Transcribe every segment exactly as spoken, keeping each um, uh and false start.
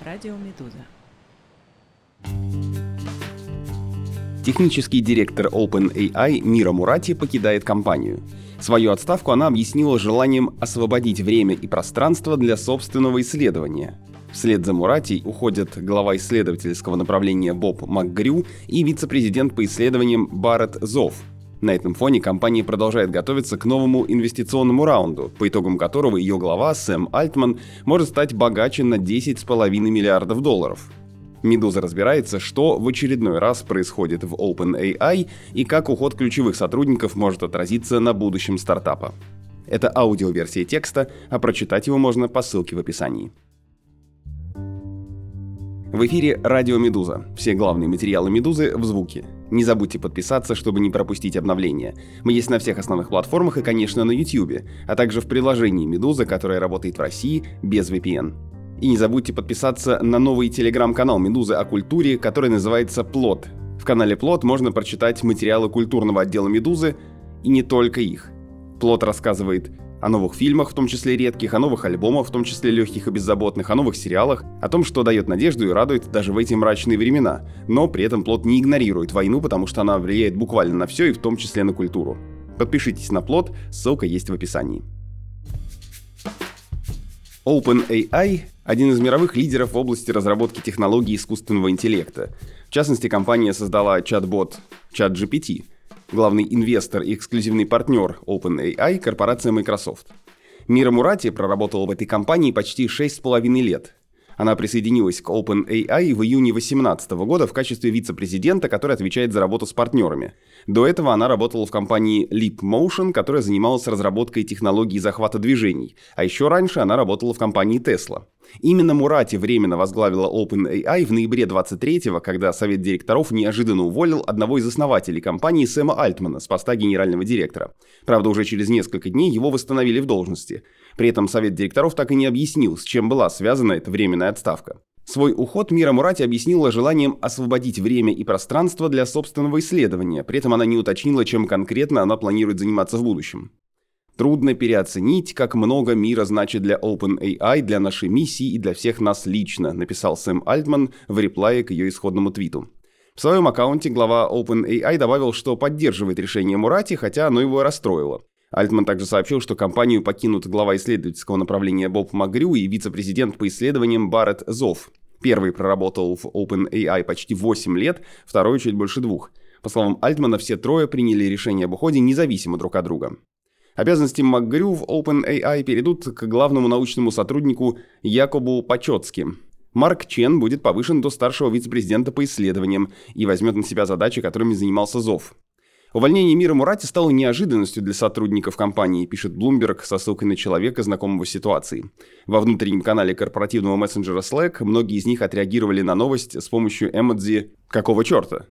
Радио Медуза. Технический директор OpenAI Мира Мурати покидает компанию. Свою отставку она объяснила желанием освободить время и пространство для собственного исследования. Вслед за Мурати уходят глава исследовательского направления Боб МакГрю и вице-президент по исследованиям Барретт Зов. На этом фоне компания продолжает готовиться к новому инвестиционному раунду, по итогам которого ее глава Сэм Альтман может стать богаче на десять целых пять десятых миллиардов долларов. Медуза разбирается, что в очередной раз происходит в OpenAI и как уход ключевых сотрудников может отразиться на будущем стартапа. Это аудиоверсия текста, а прочитать его можно по ссылке в описании. В эфире Радио Медуза. Все главные материалы Медузы в звуке. Не забудьте подписаться, чтобы не пропустить обновления. Мы есть на всех основных платформах и, конечно, на YouTube, а также в приложении Медуза, которое работает в России без ви пи эн. И не забудьте подписаться на новый телеграм-канал Медузы о культуре, который называется «Плот». В канале «Плот» можно прочитать материалы культурного отдела Медузы, и не только их. «Плот» рассказывает о новых фильмах, в том числе редких, о новых альбомах, в том числе легких и беззаботных, о новых сериалах, о том, что дает надежду и радует даже в эти мрачные времена. Но при этом «Плот» не игнорирует войну, потому что она влияет буквально на все, и в том числе на культуру. Подпишитесь на «Плот», ссылка есть в описании. OpenAI – один из мировых лидеров в области разработки технологий искусственного интеллекта. В частности, компания создала чат-бот ChatGPT. Главный инвестор и эксклюзивный партнер OpenAI – корпорация Microsoft. Мира Мурати проработала в этой компании почти шесть с половиной лет. Она присоединилась к OpenAI в июне две тысячи восемнадцатого года в качестве вице-президента, который отвечает за работу с партнерами. До этого она работала в компании Leap Motion, которая занималась разработкой технологий захвата движений. А еще раньше она работала в компании Tesla. Именно Мурати временно возглавила OpenAI в ноябре двадцать третьего, когда совет директоров неожиданно уволил одного из основателей компании Сэма Альтмана с поста генерального директора. Правда, уже через несколько дней его восстановили в должности. При этом совет директоров так и не объяснил, с чем была связана эта временная отставка. Свой уход Мира Мурати объяснила желанием освободить время и пространство для собственного исследования, при этом она не уточнила, чем конкретно она планирует заниматься в будущем. Трудно переоценить, как много мира значит для OpenAI, для нашей миссии и для всех нас лично, написал Сэм Альтман в реплае к ее исходному твиту. В своем аккаунте глава OpenAI добавил, что поддерживает решение Мурати, хотя оно его расстроило. Альтман также сообщил, что компанию покинут глава исследовательского направления Боб МакГрю и вице-президент по исследованиям Барретт Зов. Первый проработал в OpenAI почти восемь лет, второй чуть больше двух. По словам Альтмана, все трое приняли решение об уходе независимо друг от друга. Обязанности МакГрю в OpenAI перейдут к главному научному сотруднику Якобу Пачоцки. Марк Чен будет повышен до старшего вице-президента по исследованиям и возьмет на себя задачи, которыми занимался Зов. Увольнение Мира Мурати стало неожиданностью для сотрудников компании, пишет Bloomberg со ссылкой на человека, знакомого с ситуацией. Во внутреннем канале корпоративного мессенджера Slack многие из них отреагировали на новость с помощью эмодзи «Какого черта?».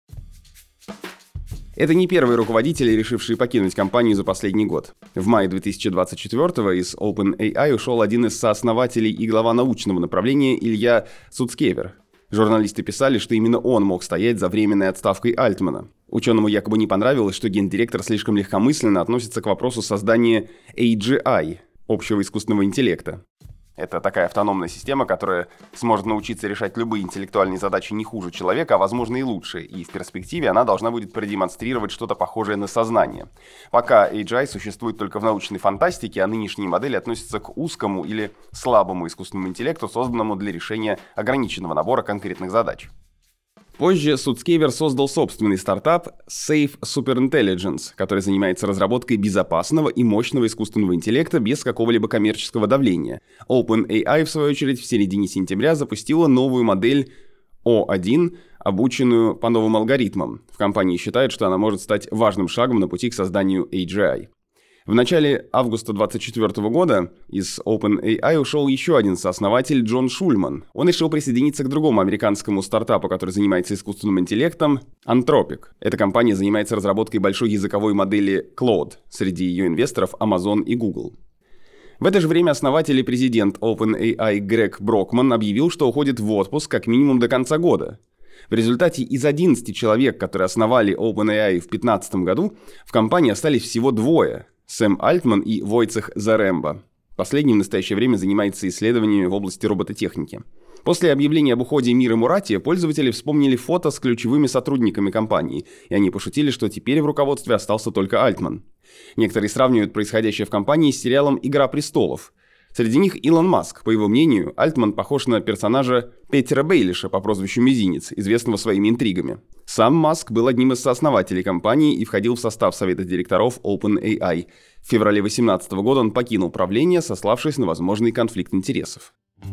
Это не первые руководители, решившие покинуть компанию за последний год. В мае две тысячи двадцать четвёртого из OpenAI ушел один из сооснователей и глава научного направления Илья Суцкевер. Журналисты писали, что именно он мог стоять за временной отставкой Альтмана. Ученому якобы не понравилось, что гендиректор слишком легкомысленно относится к вопросу создания эй джи ай – общего искусственного интеллекта. Это такая автономная система, которая сможет научиться решать любые интеллектуальные задачи не хуже человека, а возможно и лучше, и в перспективе она должна будет продемонстрировать что-то похожее на сознание. Пока эй джи ай существует только в научной фантастике, а нынешние модели относятся к узкому или слабому искусственному интеллекту, созданному для решения ограниченного набора конкретных задач. Позже Суцкевер создал собственный стартап Safe Superintelligence, который занимается разработкой безопасного и мощного искусственного интеллекта без какого-либо коммерческого давления. OpenAI, в свою очередь, в середине сентября запустила новую модель о один, обученную по новым алгоритмам. В компании считают, что она может стать важным шагом на пути к созданию эй джи ай. В начале августа две тысячи двадцать четвёртого года из OpenAI ушел еще один сооснователь Джон Шульман. Он решил присоединиться к другому американскому стартапу, который занимается искусственным интеллектом – Anthropic. Эта компания занимается разработкой большой языковой модели Claude. Среди ее инвесторов Amazon и Google. В это же время основатель и президент OpenAI Грег Брокман объявил, что уходит в отпуск как минимум до конца года. В результате из одиннадцати человек, которые основали OpenAI в две тысячи пятнадцатом году, в компании остались всего двое – Сэм Альтман и Войцех Заремба. Последний в настоящее время занимается исследованиями в области робототехники. После объявления об уходе Миры Мурати пользователи вспомнили фото с ключевыми сотрудниками компании, и они пошутили, что теперь в руководстве остался только Альтман. Некоторые сравнивают происходящее в компании с сериалом «Игра престолов». Среди них Илон Маск. По его мнению, Альтман похож на персонажа Петера Бейлиша по прозвищу Мизинец, известного своими интригами. Сам Маск был одним из сооснователей компании и входил в состав совета директоров OpenAI. В феврале две тысячи восемнадцатого года он покинул правление, сославшись на возможный конфликт интересов.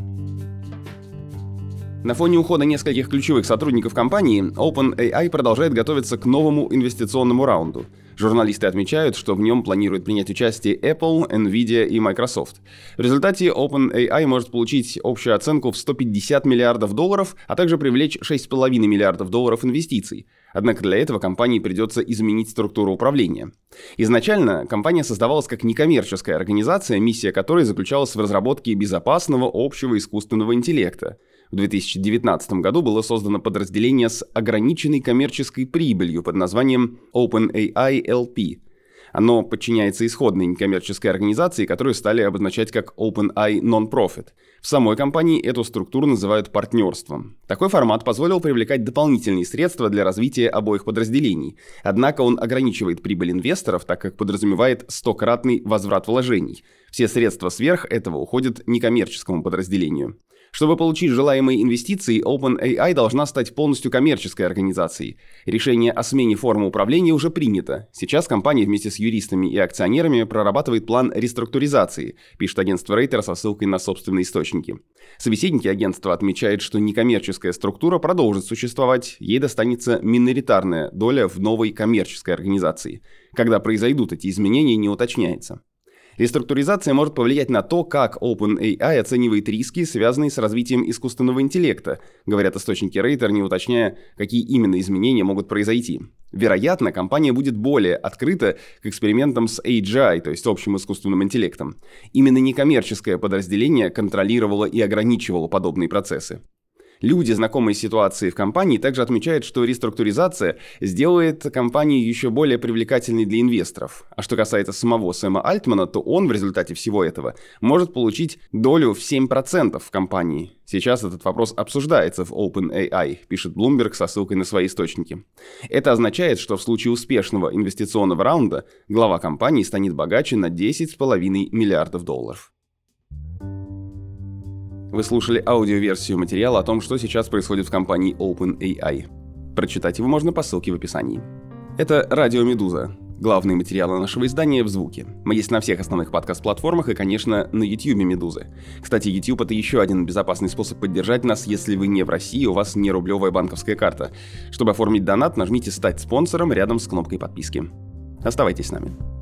На фоне ухода нескольких ключевых сотрудников компании, OpenAI продолжает готовиться к новому инвестиционному раунду. Журналисты отмечают, что в нем планируют принять участие Apple, Nvidia и Microsoft. В результате OpenAI может получить общую оценку в сто пятьдесят миллиардов долларов, а также привлечь шесть целых пять десятых миллиардов долларов инвестиций. Однако для этого компании придется изменить структуру управления. Изначально компания создавалась как некоммерческая организация, миссия которой заключалась в разработке безопасного общего искусственного интеллекта. В две тысячи девятнадцатом году было создано подразделение с ограниченной коммерческой прибылью под названием OpenAI эл пи. Оно подчиняется исходной некоммерческой организации, которую стали обозначать как OpenAI Non-Profit. В самой компании эту структуру называют партнерством. Такой формат позволил привлекать дополнительные средства для развития обоих подразделений. Однако он ограничивает прибыль инвесторов, так как подразумевает стократный возврат вложений. Все средства сверх этого уходят некоммерческому подразделению. Чтобы получить желаемые инвестиции, OpenAI должна стать полностью коммерческой организацией. Решение о смене формы управления уже принято. Сейчас компания вместе с юристами и акционерами прорабатывает план реструктуризации, пишет агентство Рейтер со ссылкой на собственные источники. Собеседники агентства отмечают, что некоммерческая структура продолжит существовать, ей достанется миноритарная доля в новой коммерческой организации. Когда произойдут эти изменения, не уточняется. Реструктуризация может повлиять на то, как OpenAI оценивает риски, связанные с развитием искусственного интеллекта, говорят источники Рейтер, не уточняя, какие именно изменения могут произойти. Вероятно, компания будет более открыта к экспериментам с эй джи ай, то есть общим искусственным интеллектом. Именно некоммерческое подразделение контролировало и ограничивало подобные процессы. Люди, знакомые с ситуацией в компании, также отмечают, что реструктуризация сделает компанию еще более привлекательной для инвесторов. А что касается самого Сэма Альтмана, то он в результате всего этого может получить долю в семь процентов в компании. Сейчас этот вопрос обсуждается в OpenAI, пишет Bloomberg со ссылкой на свои источники. Это означает, что в случае успешного инвестиционного раунда глава компании станет богаче на десять целых пять десятых миллиардов долларов. Вы слушали аудиоверсию материала о том, что сейчас происходит в компании OpenAI. Прочитать его можно по ссылке в описании. Это Радио Медуза. Главные материалы нашего издания в звуке. Мы есть на всех основных подкаст-платформах и, конечно, на YouTube Медузы. Кстати, YouTube — это еще один безопасный способ поддержать нас, если вы не в России и у вас не рублевая банковская карта. Чтобы оформить донат, нажмите «Стать спонсором» рядом с кнопкой подписки. Оставайтесь с нами.